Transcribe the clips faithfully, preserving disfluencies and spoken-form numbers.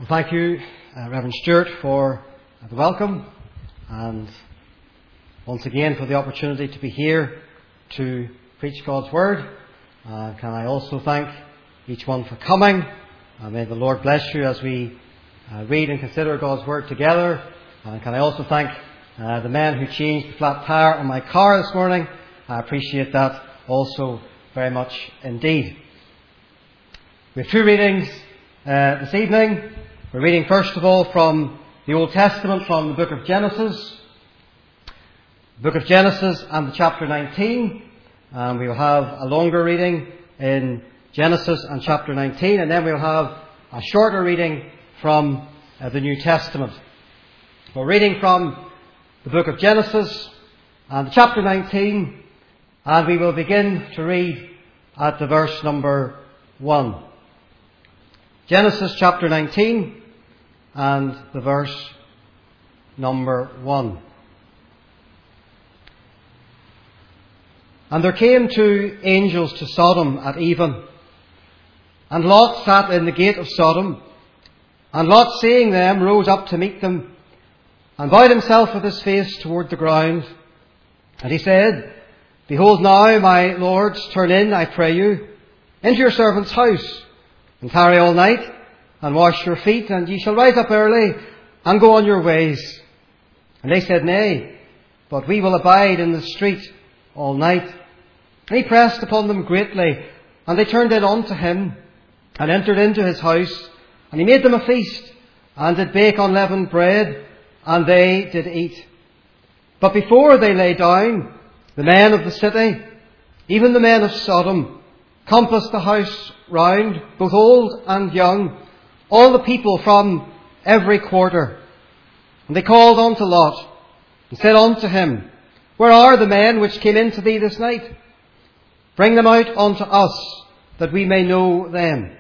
Thank you, uh, Reverend Stewart, for the welcome, and once again for the opportunity to be here to preach God's Word. Uh, can I also thank each one for coming. Uh, may the Lord bless you as we uh, read and consider God's Word together. And can I also thank uh, the man who changed the flat tire on my car this morning. I appreciate that also very much indeed. We have two readings uh, this evening. We're reading first of all from the Old Testament, from the book of Genesis. The book of Genesis and the chapter nineteen. And we will have a longer reading in Genesis and chapter nineteen. And then we'll have a shorter reading from uh, the New Testament. We're reading from the book of Genesis and chapter nineteen. And we will begin to read at the verse number one. Genesis chapter nineteen and the verse number one. And there came two angels to Sodom at even, and Lot sat in the gate of Sodom. And Lot, seeing them, rose up to meet them, and bowed himself with his face toward the ground. And he said, Behold now, my lords, turn in, I pray you, into your servant's house, and tarry all night, and wash your feet, and ye shall rise up early, and go on your ways. And they said, Nay, but we will abide in the street all night. And he pressed upon them greatly, and they turned in unto him, and entered into his house, and he made them a feast, and did bake unleavened bread, and they did eat. But before they lay down, the men of the city, even the men of Sodom, compassed the house round, both old and young, all the people from every quarter. And they called unto Lot, and said unto him, Where are the men which came in to thee this night? Bring them out unto us, that we may know them.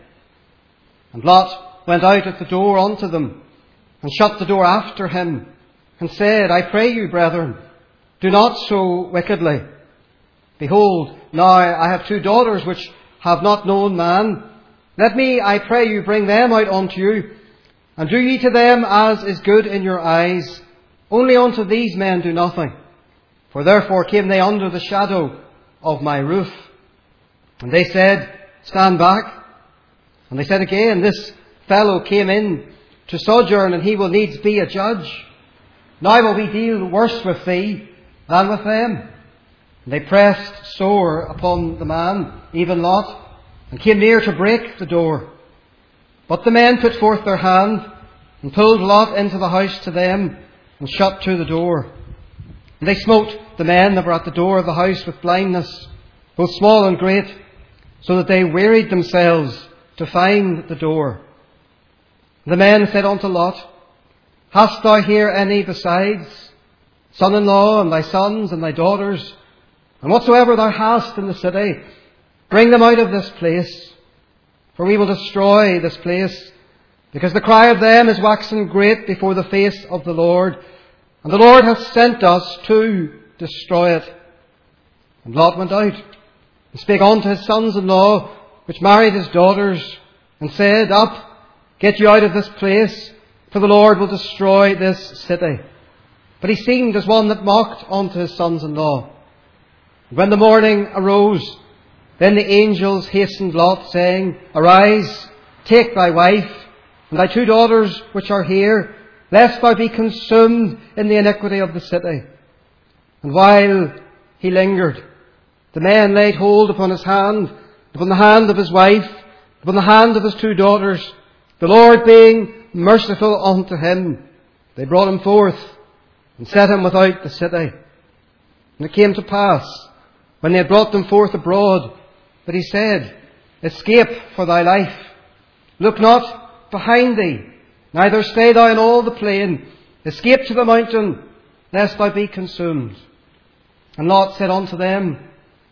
And Lot went out at the door unto them, and shut the door after him, and said, I pray you, brethren, do not so wickedly. Behold, now I have two daughters which have not known man. Let me, I pray you, bring them out unto you, and do ye to them as is good in your eyes. Only unto these men do nothing. For therefore came they under the shadow of my roof. And they said, Stand back. And they said again, This fellow came in to sojourn, and he will needs be a judge. Now will we deal worse with thee than with them. And they pressed sore upon the man, even Lot, and came near to break the door. But the men put forth their hand, and pulled Lot into the house to them, and shut to the door. And they smote the men that were at the door of the house with blindness, both small and great, so that they wearied themselves to find the door. And the men said unto Lot, Hast thou here any besides, son-in-law, and thy sons, and thy daughters, and whatsoever thou hast in the city? Bring them out of this place, for we will destroy this place, because the cry of them is waxen great before the face of the Lord, and the Lord hath sent us to destroy it. And Lot went out, and spake unto his sons-in-law, which married his daughters, and said, Up, get you out of this place, for the Lord will destroy this city. But he seemed as one that mocked unto his sons-in-law. And when the morning arose, then the angels hastened Lot, saying, Arise, take thy wife, and thy two daughters which are here, lest thou be consumed in the iniquity of the city. And while he lingered, the men laid hold upon his hand, upon the hand of his wife, upon the hand of his two daughters, the Lord being merciful unto him. They brought him forth, and set him without the city. And it came to pass, when they had brought them forth abroad, that he said, Escape for thy life. Look not behind thee, neither stay thou in all the plain. Escape to the mountain, lest thou be consumed. And Lot said unto them,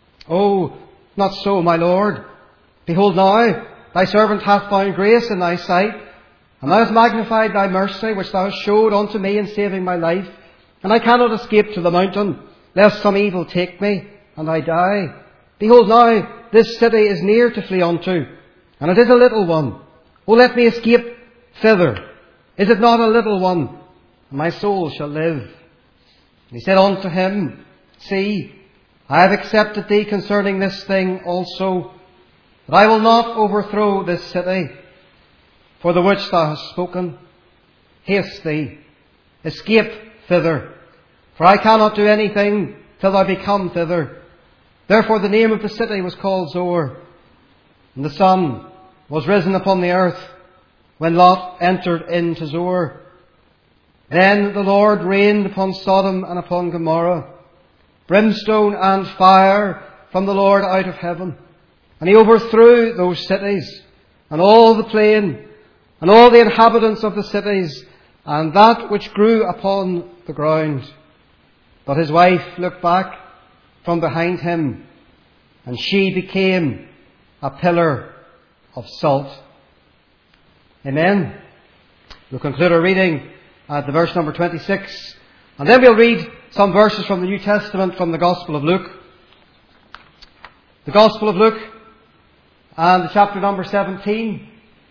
Oh, not so, my Lord. Behold now, thy servant hath found grace in thy sight, and thou hast magnified thy mercy, which thou hast showed unto me in saving my life. And I cannot escape to the mountain, lest some evil take me, and I die. Behold now, this city is near to flee unto, and it is a little one. O let me escape thither? Is it not a little one? And my soul shall live. And he said unto him, See, I have accepted thee concerning this thing also, that I will not overthrow this city, for the which thou hast spoken. Haste thee, escape thither, for I cannot do anything till thou be come thither. Therefore the name of the city was called Zoar. And the sun was risen upon the earth when Lot entered into Zoar. Then the Lord rained upon Sodom and upon Gomorrah brimstone and fire from the Lord out of heaven. And he overthrew those cities, and all the plain, and all the inhabitants of the cities, and that which grew upon the ground. But his wife looked back from behind him, and she became a pillar of salt. Amen. We'll conclude our reading at the verse number twenty-six, and then we'll read some verses from the New Testament from the Gospel of Luke. The Gospel of Luke, and the chapter number seventeen,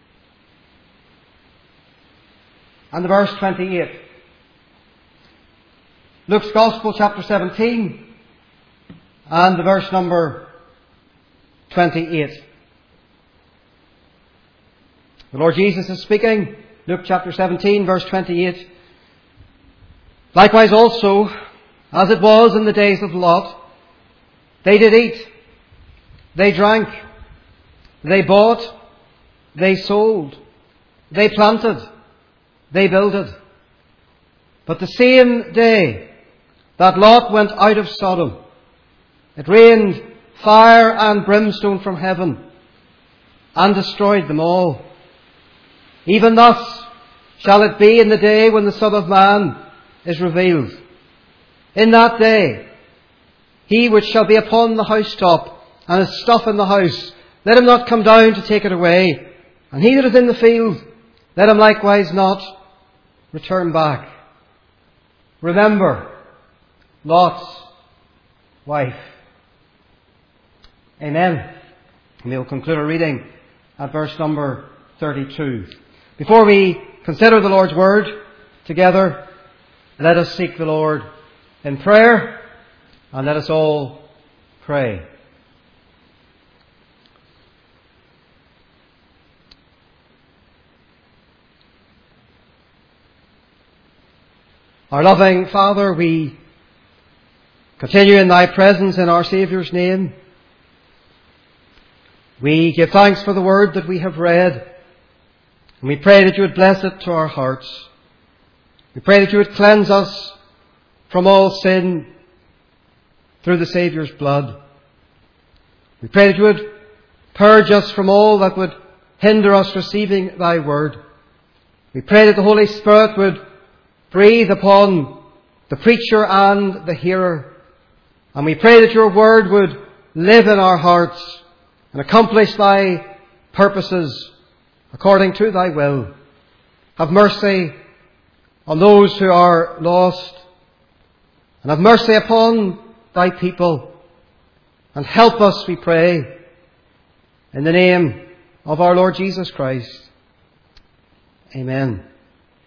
and the verse twenty-eight. Luke's Gospel, chapter seventeen, and the verse number twenty-eight. The Lord Jesus is speaking. Luke chapter seventeen, verse twenty-eight. Likewise also, as it was in the days of Lot, they did eat, they drank, they bought, they sold, they planted, they builded. But the same day that Lot went out of Sodom, it rained fire and brimstone from heaven and destroyed them all. Even thus shall it be in the day when the Son of Man is revealed. In that day, he which shall be upon the housetop and his stuff in the house, let him not come down to take it away. And he that is in the field, let him likewise not return back. Remember Lot's wife. Amen. And we'll conclude our reading at verse number thirty-two. Before we consider the Lord's Word together, let us seek the Lord in prayer, and let us all pray. Our loving Father, we continue in Thy presence in our Saviour's name. We give thanks for the Word that we have read, and we pray that You would bless it to our hearts. We pray that You would cleanse us from all sin through the Saviour's blood. We pray that You would purge us from all that would hinder us receiving Thy Word. We pray that the Holy Spirit would breathe upon the preacher and the hearer. And we pray that Your Word would live in our hearts and accomplish Thy purposes according to Thy will. Have mercy on those who are lost, and have mercy upon Thy people, and help us, we pray, in the name of our Lord Jesus Christ. Amen.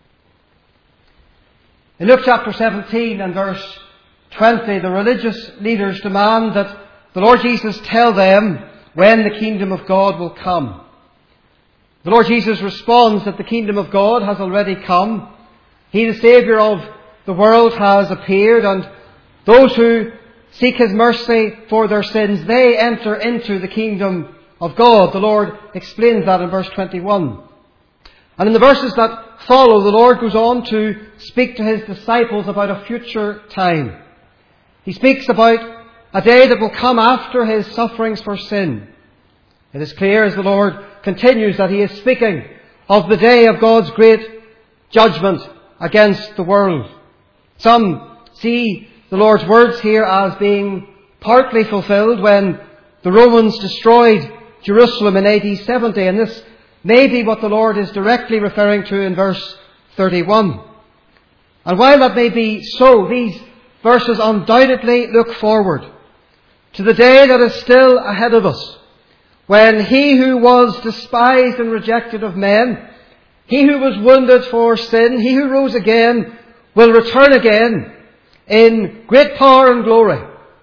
In Luke chapter seventeen and verse twenty, the religious leaders demand that the Lord Jesus tell them when the kingdom of God will come. The Lord Jesus responds that the kingdom of God has already come. He, the Saviour of the world, has appeared, and those who seek His mercy for their sins, they enter into the kingdom of God. The Lord explains that in verse twenty-one. And in the verses that follow, the Lord goes on to speak to His disciples about a future time. He speaks about a day that will come after His sufferings for sin. It is clear as the Lord continues that He is speaking of the day of God's great judgment against the world. Some see the Lord's words here as being partly fulfilled when the Romans destroyed Jerusalem in A D seventy, and this may be what the Lord is directly referring to in verse thirty-one. And while that may be so, these verses undoubtedly look forward to the day that is still ahead of us, when He who was despised and rejected of men, He who was wounded for sin, he who rose again, will return again in great power and glory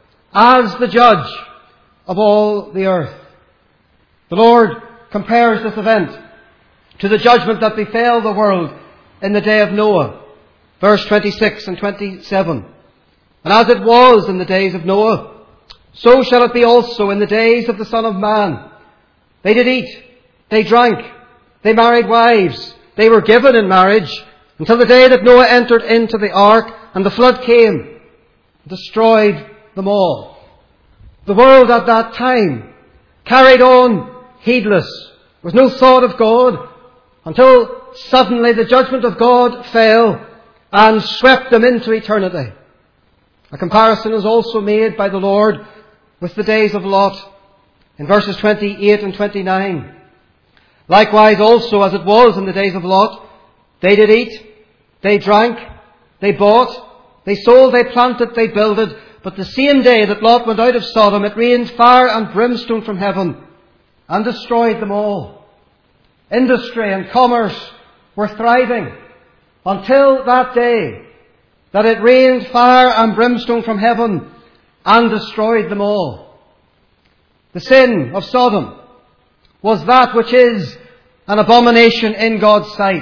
as the judge of all the earth. The Lord compares this event to the judgment that befell the world in the day of Noah. Verse twenty-six and twenty-seven. And as it was in the days of Noah, so shall it be also in the days of the Son of Man. They did eat, they drank, they married wives, they were given in marriage, until the day that Noah entered into the ark, and the flood came and destroyed them all. The world at that time carried on heedless, with no thought of God, until suddenly the judgment of God fell and swept them into eternity. A comparison is also made by the Lord with the days of Lot in verses twenty-eight and twenty-nine. Likewise also as it was in the days of Lot, they did eat, they drank, they bought, they sold, they planted, they builded. But the same day that Lot went out of Sodom, it rained fire and brimstone from heaven and destroyed them all. Industry and commerce were thriving until that day that it rained fire and brimstone from heaven and destroyed them all. The sin of Sodom was that which is an abomination in God's sight.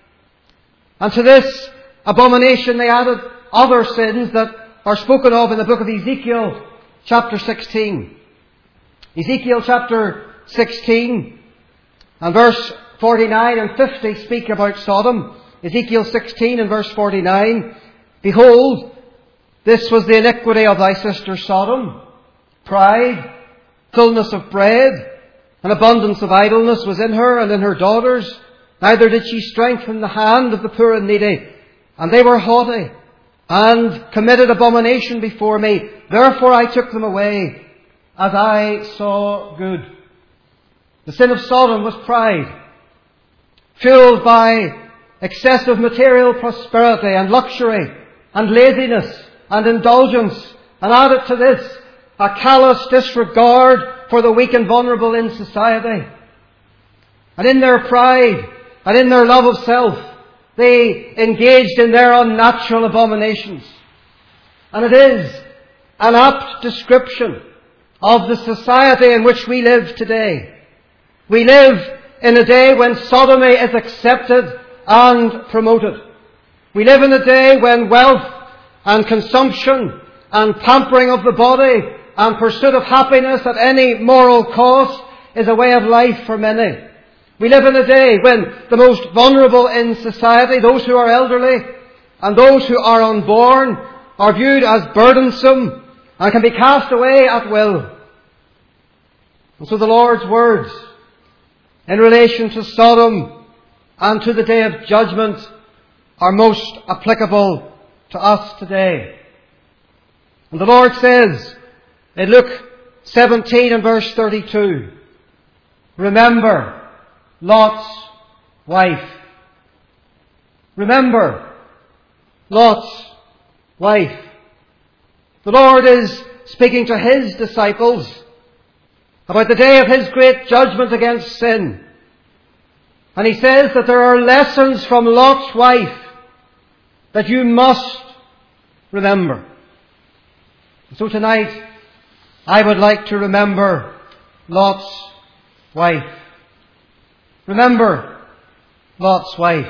And to this abomination they added other sins that are spoken of in the book of Ezekiel chapter sixteen. Ezekiel chapter sixteen and verse forty-nine and fifty speak about Sodom. Ezekiel sixteen and verse forty-nine. Behold, this was the iniquity of thy sister Sodom. Pride, fullness of bread, an abundance of idleness was in her and in her daughters. Neither did she strengthen the hand of the poor and needy. And they were haughty, and committed abomination before me. Therefore I took them away, as I saw good. The sin of Sodom was pride, fueled by excessive material prosperity and luxury and laziness and indulgence, and added to this a callous disregard for the weak and vulnerable in society. And in their pride and in their love of self, they engaged in their unnatural abominations. And it is an apt description of the society in which we live today. We live in a day when sodomy is accepted and promoted. We live in a day when wealth and consumption and pampering of the body and pursuit of happiness at any moral cost is a way of life for many. We live in a day when the most vulnerable in society, those who are elderly and those who are unborn, are viewed as burdensome and can be cast away at will. And so the Lord's words in relation to Sodom and to the day of judgment are most applicable to us today. And the Lord says in Luke seventeen and verse thirty-two, remember Lot's wife. Remember Lot's wife. The Lord is speaking to His disciples about the day of His great judgment against sin. And He says that there are lessons from Lot's wife that you must remember. So tonight, I would like to remember Lot's wife. Remember Lot's wife.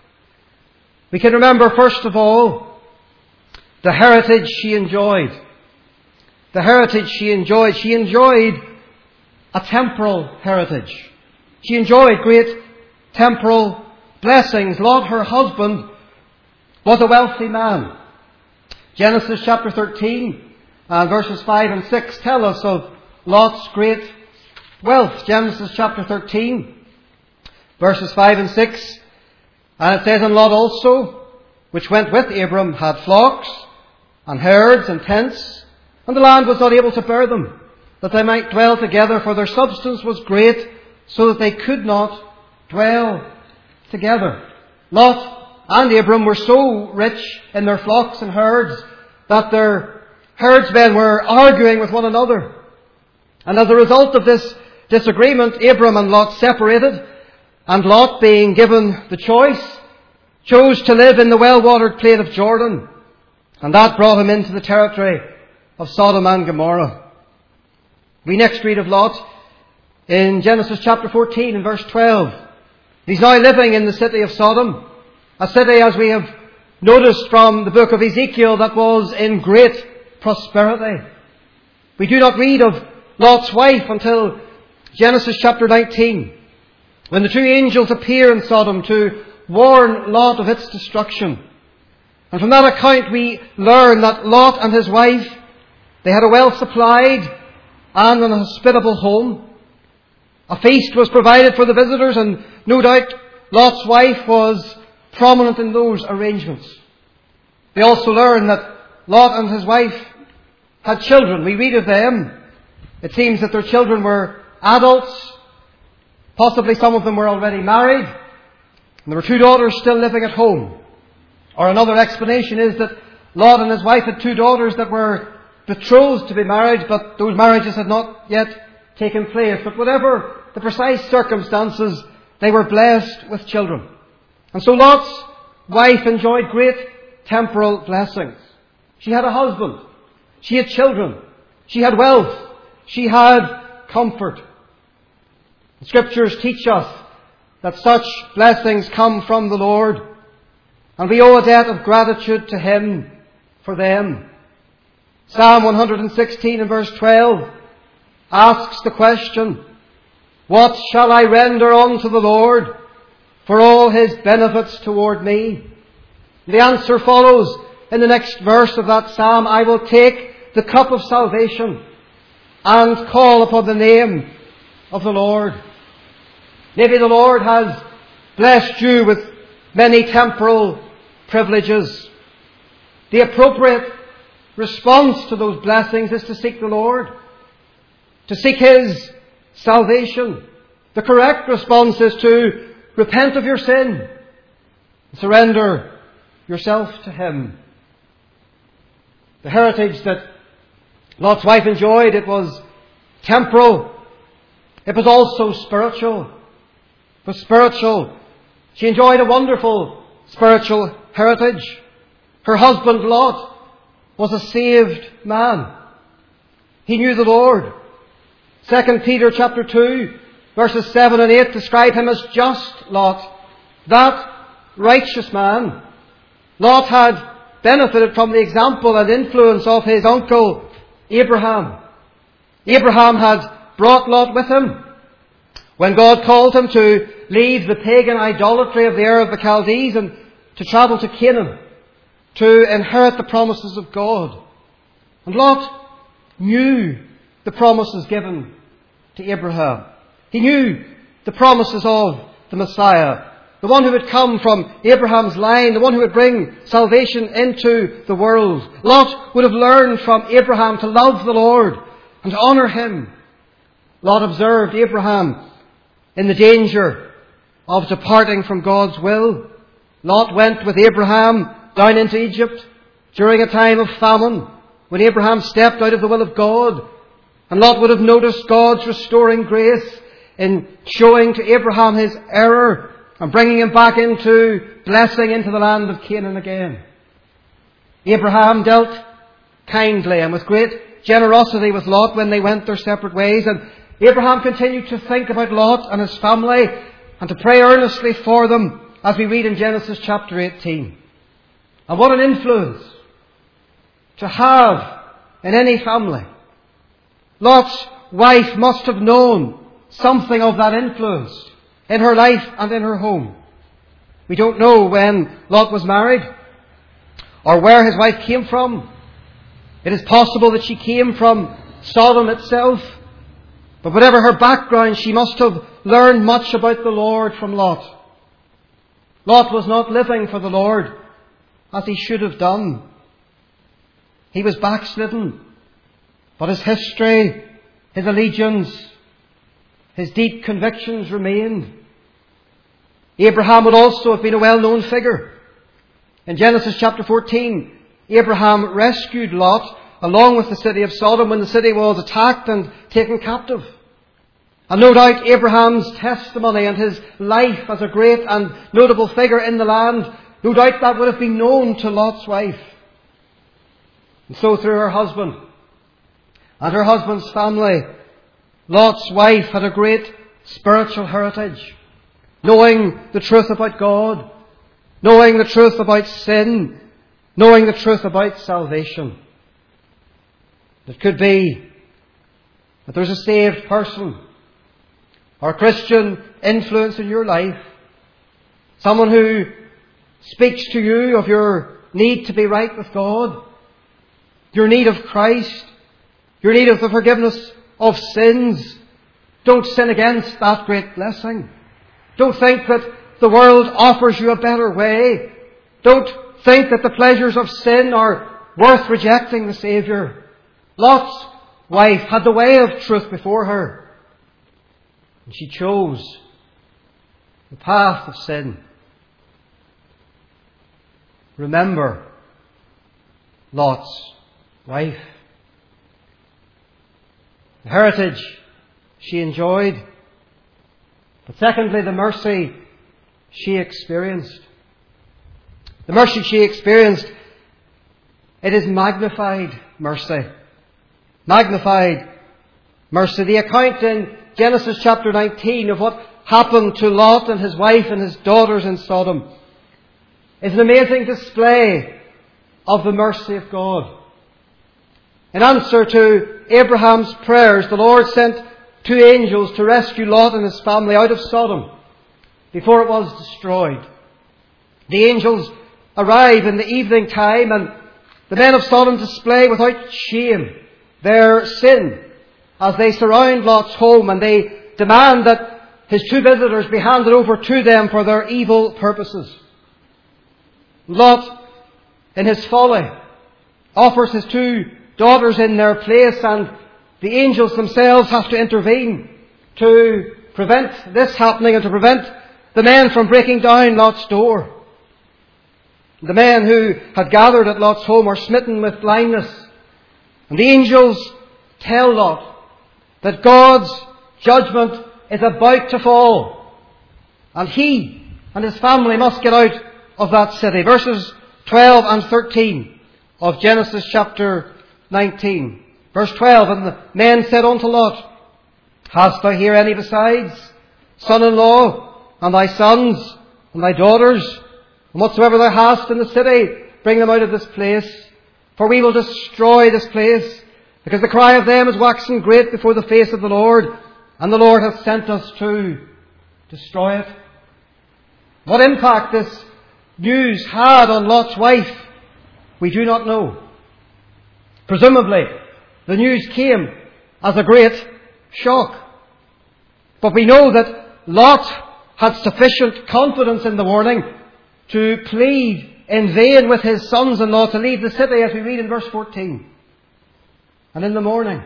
We can remember, first of all, the heritage she enjoyed. The heritage she enjoyed. She enjoyed a temporal heritage. She enjoyed great temporal blessings. Lot, her husband, was a wealthy man. Genesis chapter thirteen and verses five and six tell us of Lot's great wealth. Genesis chapter thirteen, verses five and six. And it says, and Lot also, which went with Abram, had flocks and herds and tents, and the land was not able to bear them, that they might dwell together, for their substance was great, so that they could not dwell together. Lot and Abram were so rich in their flocks and herds that their herdsmen were arguing with one another. And as a result of this disagreement, Abram and Lot separated, And Lot, being given the choice, chose to live in the well-watered plain of Jordan. And that brought him into the territory of Sodom and Gomorrah. We next read of Lot in Genesis chapter fourteen and verse twelve. He's now living in the city of Sodom, a city, as we have noticed from the book of Ezekiel, that was in great prosperity. We do not read of Lot's wife until Genesis chapter nineteen, when the two angels appear in Sodom to warn Lot of its destruction. And from that account we learn that Lot and his wife, they had a well-supplied and an hospitable home. A feast was provided for the visitors, and no doubt Lot's wife was prominent in those arrangements. We also learn that Lot and his wife had children. We read of them. It seems that their children were adults. Possibly some of them were already married. And there were two daughters still living at home. Or another explanation is that Lot and his wife had two daughters that were betrothed to be married, but those marriages had not yet taken place. But whatever the precise circumstances, they were blessed with children. And so Lot's wife enjoyed great temporal blessings. She had a husband. She had children. She had wealth. She had comfort. The Scriptures teach us that such blessings come from the Lord, and we owe a debt of gratitude to Him for them. Psalm one hundred sixteen and verse twelve asks the question, "What shall I render unto the Lord for all His benefits toward me?" The answer follows in the next verse of that psalm, "I will take the cup of salvation and call upon the name of the Lord." Maybe the Lord has blessed you with many temporal privileges. The appropriate response to those blessings is to seek the Lord, to seek His salvation. The correct response is to repent of your sin and surrender yourself to Him. The heritage that Lot's wife enjoyed, it was temporal. It was also spiritual. It was spiritual. She enjoyed a wonderful spiritual heritage. Her husband Lot was a saved man. He knew the Lord. Second Peter chapter two, verses seven and eight describe him as just Lot, that righteous man. Lot had benefited from the example and influence of his uncle Abraham. Abraham had brought Lot with him when God called him to leave the pagan idolatry of the Ur of the Chaldees and to travel to Canaan, to inherit the promises of God. And Lot knew the promises given to Abraham. He knew the promises of the Messiah, the one who would come from Abraham's line, the one who would bring salvation into the world. Lot would have learned from Abraham to love the Lord and to honour Him. Lot observed Abraham in the danger of departing from God's will. Lot went with Abraham down into Egypt during a time of famine, when Abraham stepped out of the will of God. And Lot would have noticed God's restoring grace in showing to Abraham his error and bringing him back into blessing into the land of Canaan again. Abraham dealt kindly and with great generosity with Lot when they went their separate ways. And Abraham continued to think about Lot and his family and to pray earnestly for them, as we read in Genesis chapter eighteen. And what an influence to have in any family. Lot's wife must have known something of that influence in her life and in her home. We don't know when Lot was married or where his wife came from. It is possible that she came from Sodom itself. But whatever her background, she must have learned much about the Lord from Lot. Lot was not living for the Lord as he should have done. He was backslidden. But his history, his allegiance, his deep convictions remained. Abraham would also have been a well-known figure. In Genesis chapter fourteen, Abraham rescued Lot along with the city of Sodom when the city was attacked and taken captive. And no doubt Abraham's testimony and his life as a great and notable figure in the land, no doubt that would have been known to Lot's wife. And so through her husband and her husband's family, Lot's wife had a great spiritual heritage, knowing the truth about God, knowing the truth about sin, knowing the truth about salvation. It could be that there's a saved person or Christian influence in your life, someone who speaks to you of your need to be right with God, your need of Christ, your need of the forgiveness of sins. Don't sin against that great blessing. Don't think that the world offers you a better way. Don't think that the pleasures of sin are worth rejecting the Saviour. Lot's wife had the way of truth before her, and she chose the path of sin. Remember Lot's wife. The heritage she enjoyed, but secondly, the mercy she experienced. The mercy she experienced, it is magnified mercy. Magnified mercy. The account in Genesis chapter nineteen of what happened to Lot and his wife and his daughters in Sodom is an amazing display of the mercy of God. In answer to Abraham's prayers, the Lord sent two angels to rescue Lot and his family out of Sodom before it was destroyed. The angels arrive in the evening time, and the men of Sodom display without shame their sin as they surround Lot's home, and they demand that his two visitors be handed over to them for their evil purposes. Lot, in his folly, offers his two daughters in their place, and the angels themselves have to intervene to prevent this happening and to prevent the men from breaking down Lot's door. The men who had gathered at Lot's home are smitten with blindness, and the angels tell Lot that God's judgment is about to fall, and he and his family must get out of that city. Verses twelve and thirteen of Genesis chapter nineteen. Verse twelve, and the men said unto Lot, Hast thou here any besides, son-in-law, and thy sons, and thy daughters, and whatsoever thou hast in the city, bring them out of this place, for we will destroy this place, because the cry of them is waxing great before the face of the Lord, and the Lord hath sent us to destroy it. What impact this news had on Lot's wife, we do not know. Presumably, the news came as a great shock. But we know that Lot had sufficient confidence in the warning to plead in vain with his sons-in-law to leave the city, as we read in verse fourteen. And in the morning,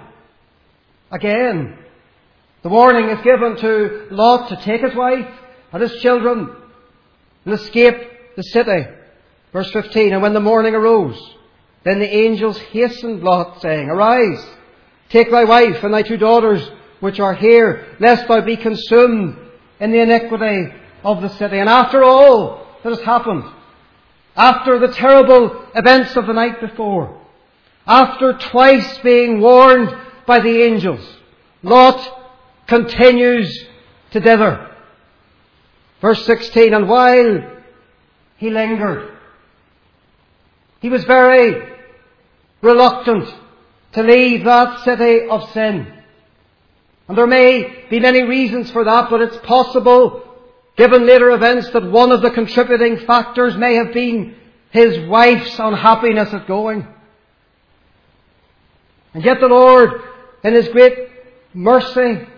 again, the warning is given to Lot to take his wife and his children and escape the city. Verse fifteen, and when the morning arose, then the angels hastened Lot, saying, Arise, take thy wife and thy two daughters which are here, lest thou be consumed in the iniquity of the city. And after all that has happened, after the terrible events of the night before, after twice being warned by the angels, Lot continues to dither. Verse sixteen, and while he lingered, he was very reluctant to leave that city of sin. And there may be many reasons for that, but it's possible, given later events, that one of the contributing factors may have been his wife's unhappiness at going. And yet the Lord, in His great mercy,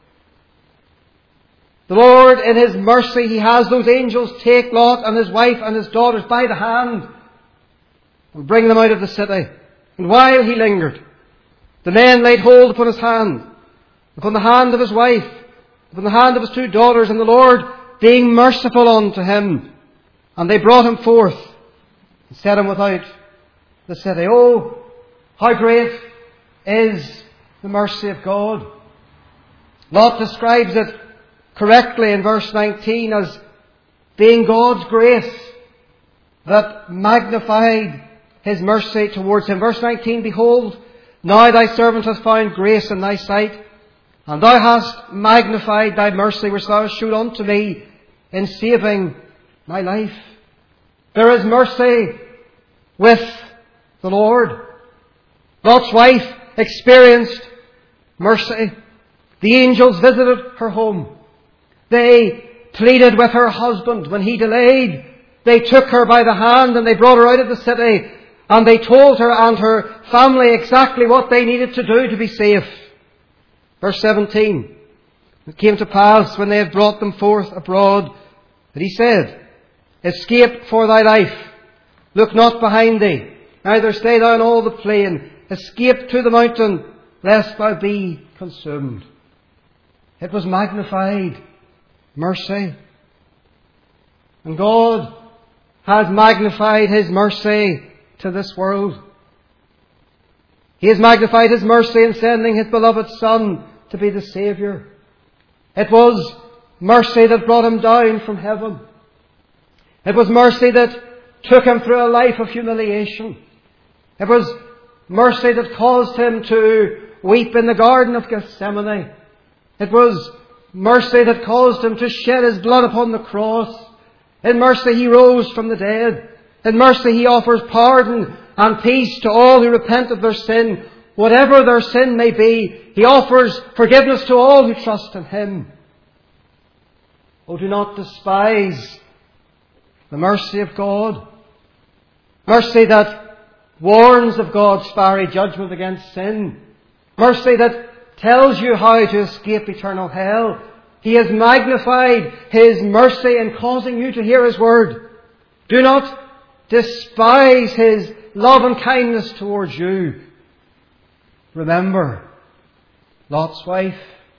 the Lord in His mercy, He has those angels take Lot and his wife and his daughters by the hand and bring them out of the city. And while he lingered, the men laid hold upon his hand, upon the hand of his wife, upon the hand of his two daughters, and the Lord being merciful unto him, and they brought him forth and set him without the city. Oh, how great is the mercy of God! Lot describes it correctly in verse nineteen as being God's grace that magnified His mercy towards him. Verse nineteen, behold, now thy servant hath found grace in thy sight, and thou hast magnified thy mercy which thou hast shewed unto me in saving my life. There is mercy with the Lord. Lot's wife experienced mercy. The angels visited her home. They pleaded with her husband when he delayed. They took her by the hand and they brought her out of the city, and they told her and her family exactly what they needed to do to be safe. Verse seventeen. It came to pass when they had brought them forth abroad that he said, escape for thy life. Look not behind thee, neither stay thou in all the plain. Escape to the mountain, lest thou be consumed. It was magnified mercy. And God has magnified His mercy to this world. He has magnified His mercy in sending His beloved Son to be the Saviour. It was mercy that brought Him down from heaven. It was mercy that took Him through a life of humiliation. It was mercy that caused Him to weep in the Garden of Gethsemane. It was mercy that caused Him to shed His blood upon the cross. In mercy He rose from the dead. In mercy He offers pardon and peace to all who repent of their sin. Whatever their sin may be, He offers forgiveness to all who trust in Him. Oh, do not despise the mercy of God. Mercy that warns of God's fiery judgment against sin. Mercy that tells you how to escape eternal hell. He has magnified His mercy in causing you to hear His word. Do not despise His love and kindness towards you. Remember Lot's wife.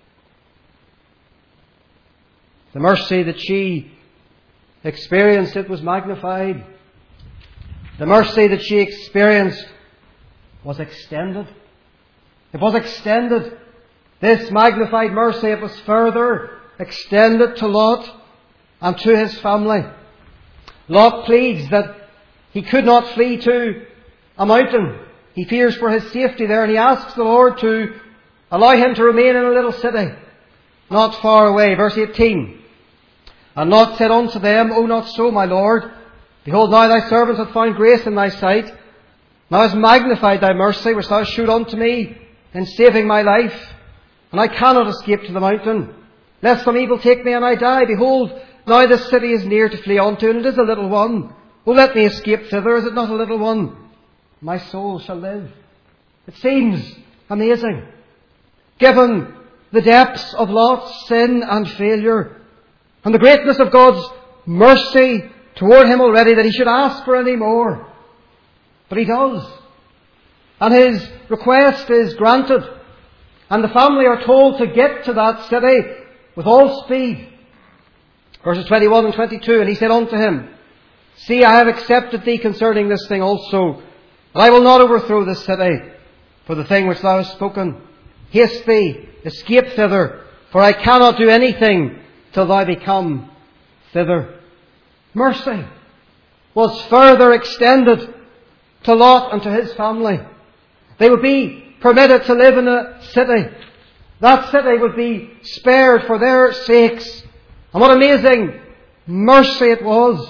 The mercy that she experienced, it was magnified. The mercy that she experienced was extended. It was extended. This magnified mercy, it was further extended to Lot and to his family. Lot pleads that he could not flee to a mountain. He fears for his safety there, and he asks the Lord to allow him to remain in a little city not far away. Verse eighteen. And Lot said unto them, O not so, my Lord. Behold, now thy servant hath found grace in thy sight. Thou hast magnified thy mercy, which thou shewed unto me in saving my life. And I cannot escape to the mountain, lest some evil take me and I die. Behold, now this city is near to flee unto, and it is a little one. O let me escape thither, is it not a little one? My soul shall live. It seems amazing, given the depths of Lot's sin and failure, and the greatness of God's mercy toward him already, that he should ask for any more. But he does. And his request is granted. And the family are told to get to that city with all speed. Verses twenty-one and twenty-two, and he said unto him, See, I have accepted thee concerning this thing also, but I will not overthrow this city for the thing which thou hast spoken. Haste thee, escape thither, for I cannot do anything till thou be come thither. Mercy was further extended to Lot and to his family. They would be permitted to live in a city. That city would be spared for their sakes. And what amazing mercy it was.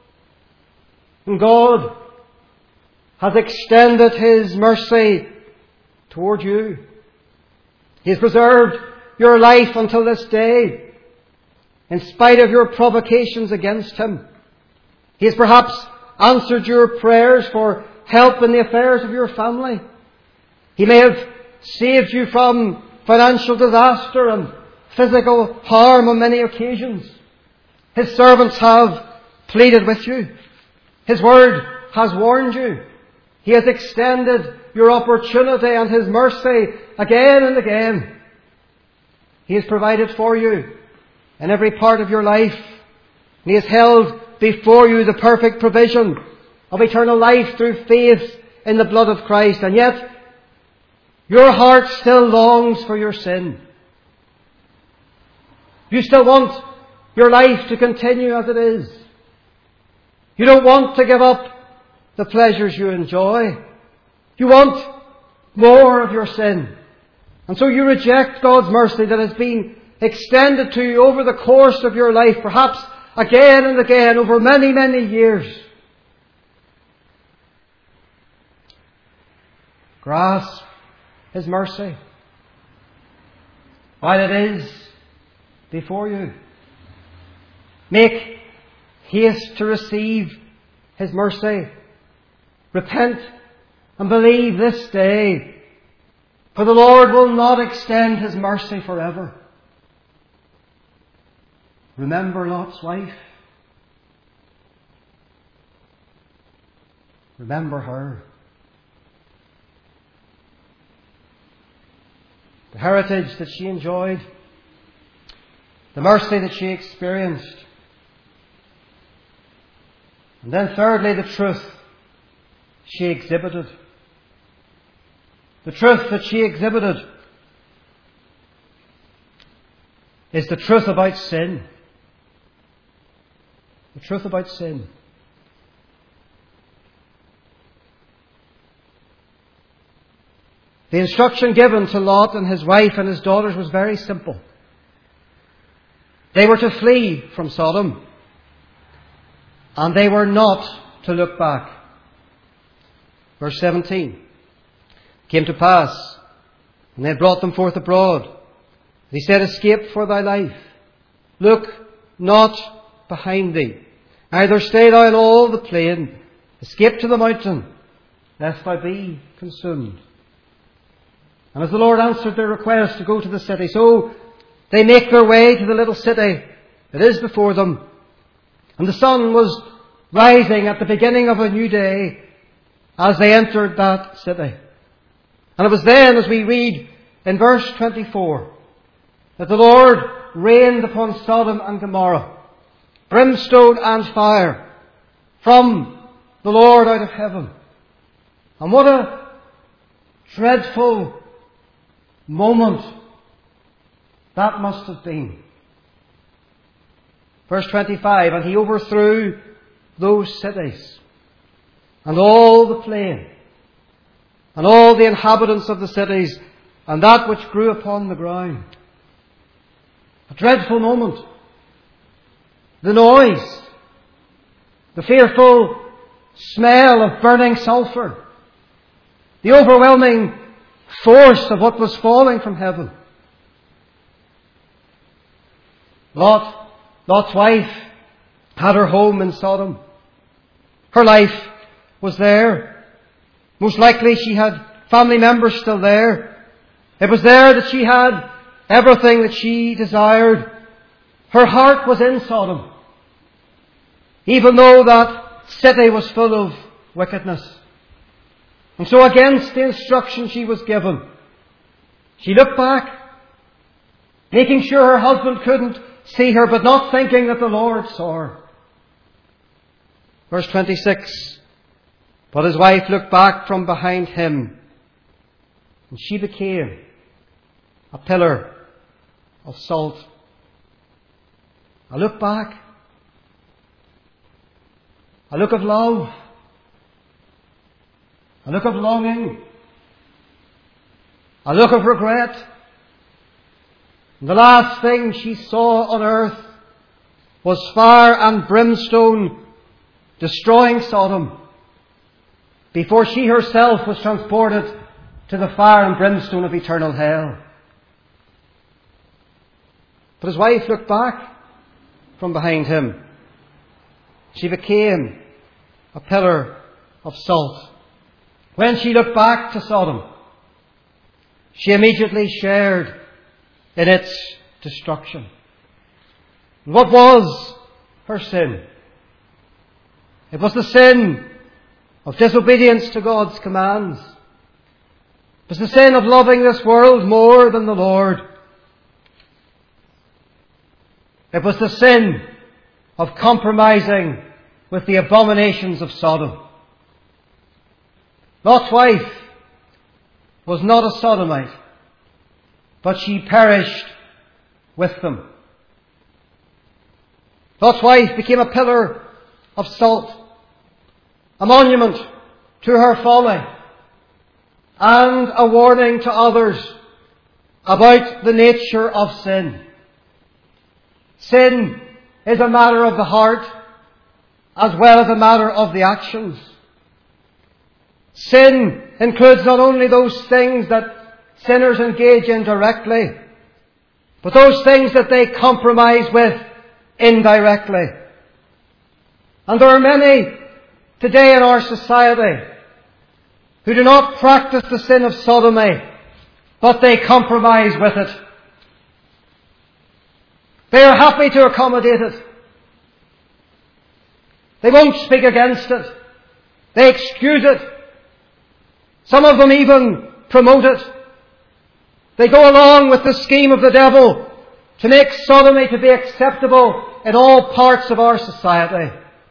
And God has extended His mercy toward you. He has preserved your life until this day, in spite of your provocations against Him. He has perhaps answered your prayers for help in the affairs of your family. He may have saved you from financial disaster and physical harm on many occasions. His servants have pleaded with you. His word has warned you. He has extended your opportunity and His mercy again and again. He has provided for you in every part of your life. And He has held before you the perfect provision of eternal life through faith in the blood of Christ. And yet, your heart still longs for your sin. You still want your life to continue as it is. You don't want to give up the pleasures you enjoy. You want more of your sin. And so you reject God's mercy that has been extended to you over the course of your life, perhaps again and again over many, many years. Grasp His mercy while it is before you. Make haste to receive His mercy. Repent and believe this day, for the Lord will not extend His mercy forever. Remember Lot's wife. Remember her. The heritage that she enjoyed, the mercy that she experienced. And then thirdly, the truth she exhibited. The truth that she exhibited is the truth about sin. The truth about sin. The instruction given to Lot and his wife and his daughters was very simple. They were to flee from Sodom, and they were not to look back. Verse seventeen. It came to pass, and they brought them forth abroad. He said, escape for thy life. Look not behind thee. Neither stay thou in all the plain. Escape to the mountain, lest thou be consumed. And as the Lord answered their request to go to the city, so they make their way to the little city that is before them. And the sun was rising at the beginning of a new day as they entered that city. And it was then, as we read in verse twenty-four, that the Lord rained upon Sodom and Gomorrah brimstone and fire from the Lord out of heaven. And what a dreadful moment that must have been. Verse twenty-five, and He overthrew those cities and all the plain and all the inhabitants of the cities and that which grew upon the ground. A dreadful moment. The noise, the fearful smell of burning sulphur, the overwhelming force of what was falling from heaven. Lot, Lot's wife had her home in Sodom. Her life was there. Most likely she had family members still there. It was there that she had everything that she desired. Her heart was in Sodom, even though that city was full of wickedness. And so against the instruction she was given, she looked back, making sure her husband couldn't see her, but not thinking that the Lord saw her. Verse twenty-six, but his wife looked back from behind him, and she became a pillar of salt. A look back, a look of love, a look of longing, a look of regret. And the last thing she saw on earth was fire and brimstone destroying Sodom before she herself was transported to the fire and brimstone of eternal hell. But his wife looked back from behind him. She became a pillar of salt. When she looked back to Sodom, she immediately shared in its destruction. What was her sin? It was the sin of disobedience to God's commands. It was the sin of loving this world more than the Lord. It was the sin of compromising with the abominations of Sodom. Lot's wife was not a Sodomite, but she perished with them. Lot's wife became a pillar of salt, a monument to her folly, and a warning to others about the nature of sin. Sin is a matter of the heart as well as a matter of the actions. Sin includes not only those things that sinners engage in directly, but those things that they compromise with indirectly. And there are many today in our society who do not practice the sin of sodomy, but they compromise with it. They are happy to accommodate it. They won't speak against it. They excuse it. Some of them even promote it. They go along with the scheme of the devil to make sodomy to be acceptable in all parts of our society.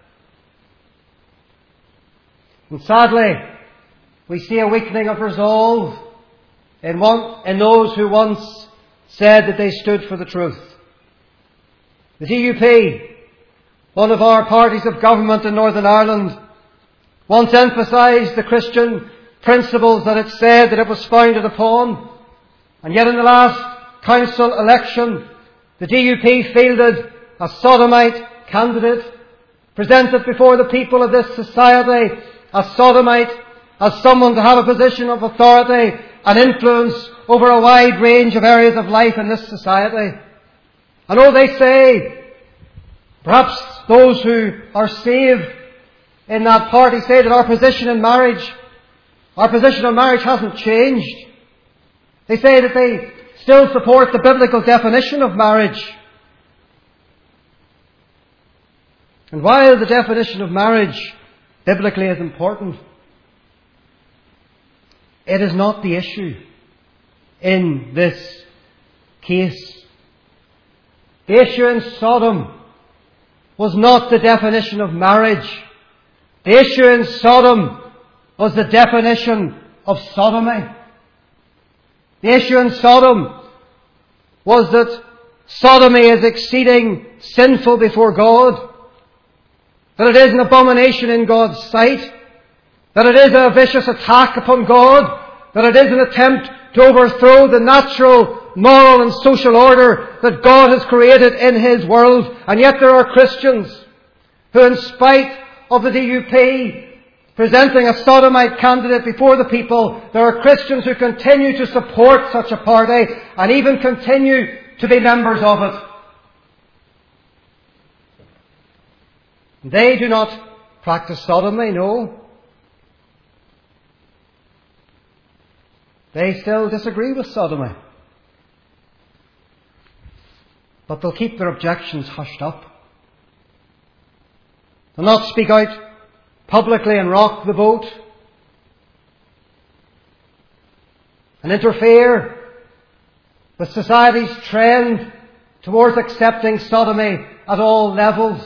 And sadly, we see a weakening of resolve in, one, in those who once said that they stood for the truth. The D U P, one of our parties of government in Northern Ireland, once emphasised the Christian principles that it said that it was founded upon. And yet in the last council election, the D U P fielded a sodomite candidate, presented before the people of this society a sodomite as someone to have a position of authority and influence over a wide range of areas of life in this society. And oh, they say, perhaps those who are saved in that party say that our position in marriage, our position on marriage hasn't changed. They say that they still support the biblical definition of marriage. And while the definition of marriage biblically is important, it is not the issue in this case. The issue in Sodom was not the definition of marriage. The issue in Sodom was the definition of sodomy. The issue in Sodom was that sodomy is exceeding sinful before God, that it is an abomination in God's sight, that it is a vicious attack upon God, that it is an attempt to overthrow the natural, moral and social order that God has created in His world. And yet there are Christians who, in spite of the D U P presenting a sodomite candidate before the people, there are Christians who continue to support such a party and even continue to be members of it. They do not practice sodomy, no. They still disagree with sodomy. But they'll keep their objections hushed up. They'll not speak out publicly and rock the boat and interfere with society's trend towards accepting sodomy at all levels.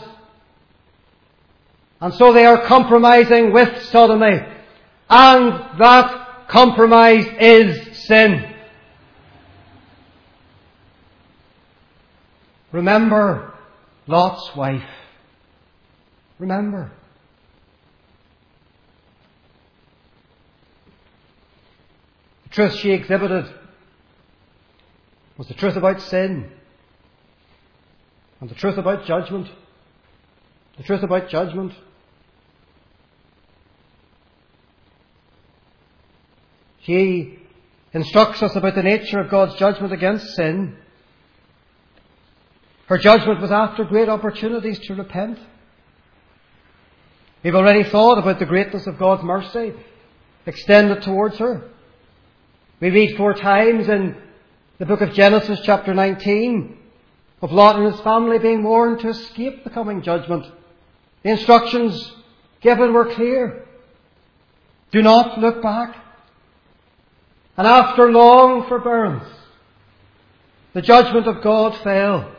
And so they are compromising with sodomy, and that compromise is sin. Remember Lot's wife. Remember. The truth she exhibited was the truth about sin, and the truth about judgment. The truth about judgment. She instructs us about the nature of God's judgment against sin. Her judgment was after great opportunities to repent. We've already thought about the greatness of God's mercy extended towards her. We read four times in the book of Genesis chapter nineteen of Lot and his family being warned to escape the coming judgment. The instructions given were clear. Do not look back. And after long forbearance, the judgment of God fell.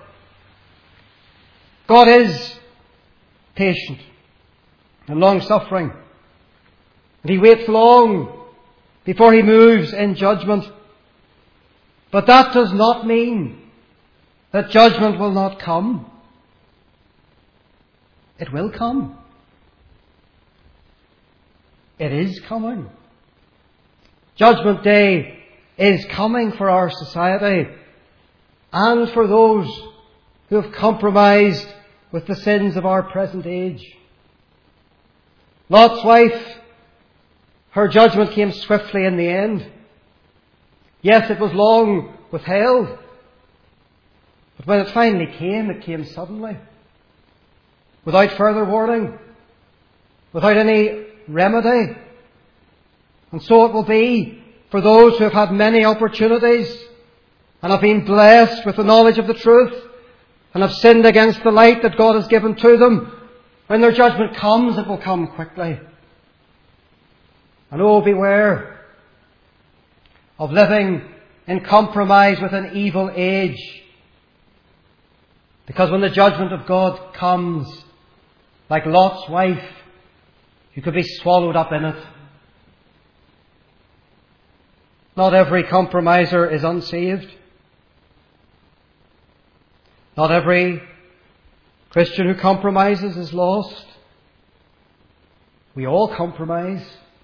God is patient and long-suffering, and He waits long before He moves in judgment. But that does not mean that judgment will not come. It will come. It is coming. Judgment Day is coming for our society and for those who have compromised with the sins of our present age. Lot's wife, her judgment came swiftly in the end. Yes, it was long withheld, but when it finally came, it came suddenly, without further warning, without any remedy. And so it will be for those who have had many opportunities and have been blessed with the knowledge of the truth and have sinned against the light that God has given to them. When their judgment comes, it will come quickly. And oh, beware of living in compromise with an evil age. Because when the judgment of God comes, like Lot's wife, you could be swallowed up in it. Not every compromiser is unsaved. Not every Christian who compromises is lost. We all compromise.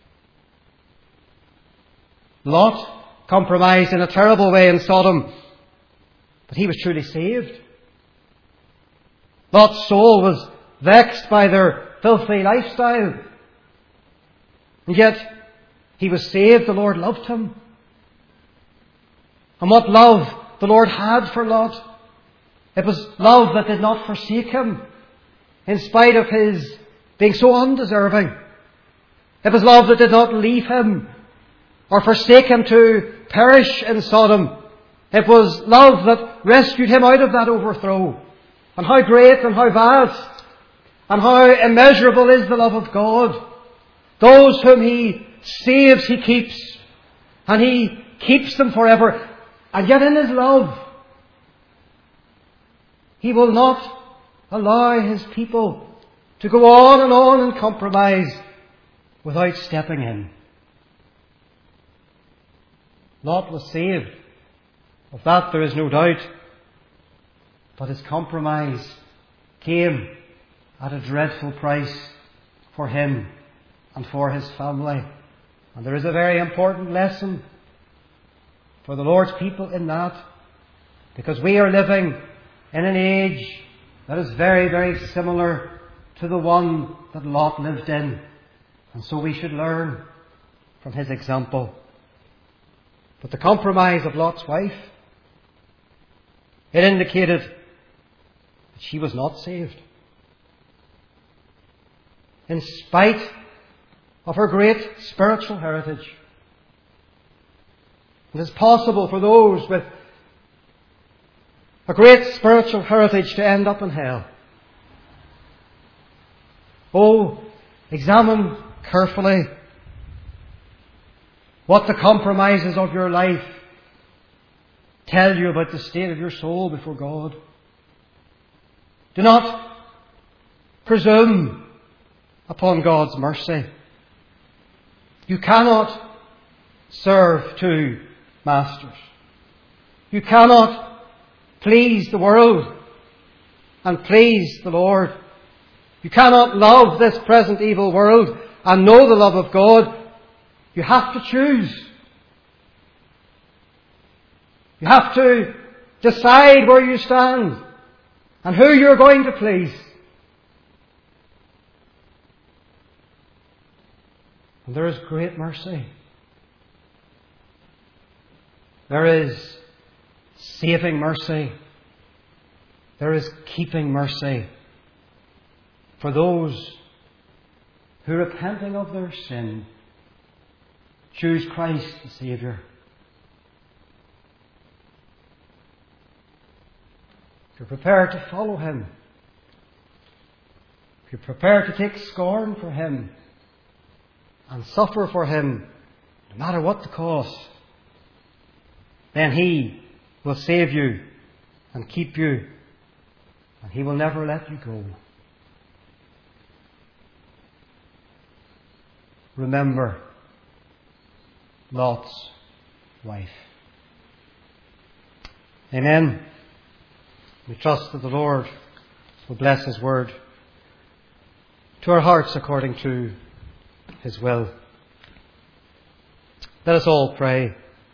Lot compromised in a terrible way in Sodom, but he was truly saved. Lot's soul was vexed by their filthy lifestyle, and yet he was saved. The Lord loved him. And what love the Lord had for Lot! It was love that did not forsake him, in spite of his being so undeserving. It was love that did not leave him or forsake him to perish in Sodom. It was love that rescued him out of that overthrow. And how great and how vast and how immeasurable is the love of God. Those whom He saves, He keeps. And He keeps them forever. And yet in His love, He will not allow His people to go on and on and compromise without stepping in. Lot was saved. Of that there is no doubt. But his compromise came at a dreadful price for him and for his family. And there is a very important lesson for the Lord's people in that, because we are living in an age that is very, very similar to the one that Lot lived in. And so we should learn from his example. But the compromise of Lot's wife, it indicated that she was not saved. In spite of her great spiritual heritage. It is possible for those with a great spiritual heritage to end up in hell. Oh, examine carefully what the compromises of your life tell you about the state of your soul before God. Do not presume upon God's mercy. You cannot serve two masters. You cannot please the world and please the Lord. You cannot love this present evil world and know the love of God. You have to choose. You have to decide where you stand and who you're going to please. And there is great mercy. There is saving mercy. There is keeping mercy for those who, repenting of their sin, choose Christ the Saviour. If you're prepared to follow Him, if you're prepared to take scorn for Him and suffer for Him, no matter what the cost, then He will save you and keep you, and He will never let you go. Remember Lot's wife. Amen. We trust that the Lord will bless His word to our hearts according to His will. Let us all pray.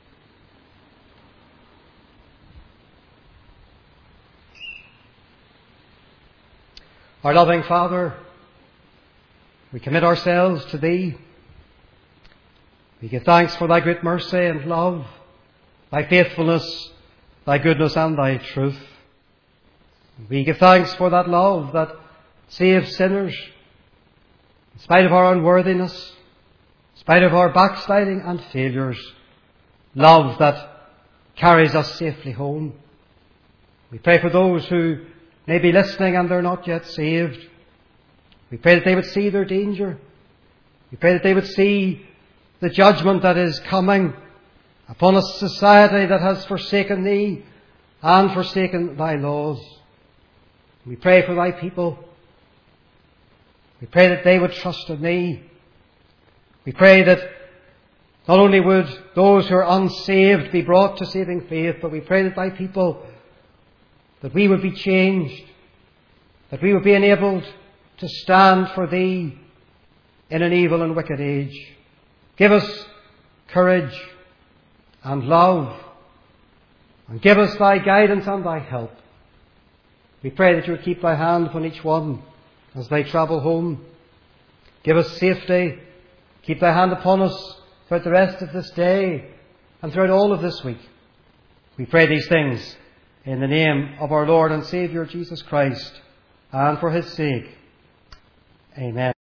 Our loving Father, we commit ourselves to Thee. We give thanks for Thy great mercy and love, Thy faithfulness, Thy goodness and Thy truth. We give thanks for that love that saves sinners in spite of our unworthiness, in spite of our backsliding and failures. Love that carries us safely home. We pray for those who may be listening and they're not yet saved. We pray that they would see their danger. We pray that they would see the judgment that is coming upon a society that has forsaken Thee and forsaken Thy laws. We pray for Thy people. We pray that they would trust in Thee. We pray that not only would those who are unsaved be brought to saving faith, but we pray that Thy people, that we would be changed, that we would be enabled to stand for Thee in an evil and wicked age. Give us courage and love, and give us Thy guidance and Thy help. We pray that You would keep Thy hand upon each one as they travel home. Give us safety. Keep Thy hand upon us throughout the rest of this day and throughout all of this week. We pray these things in the name of our Lord and Saviour Jesus Christ, and for His sake. Amen.